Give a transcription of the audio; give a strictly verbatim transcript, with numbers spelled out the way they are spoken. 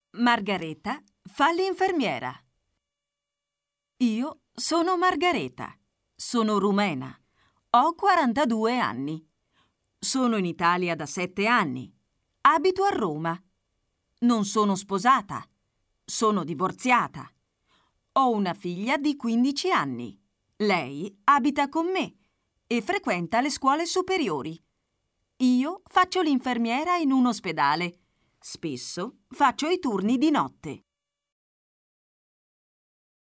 Margareta fa l'infermiera. Io sono Margareta, sono rumena, ho quarantadue anni. Sono in Italia da sette anni. Abito a Roma. Non sono sposata. Sono divorziata. Ho una figlia di quindici anni. Lei abita con me e frequenta le scuole superiori. Io faccio l'infermiera in un ospedale. Spesso faccio i turni di notte.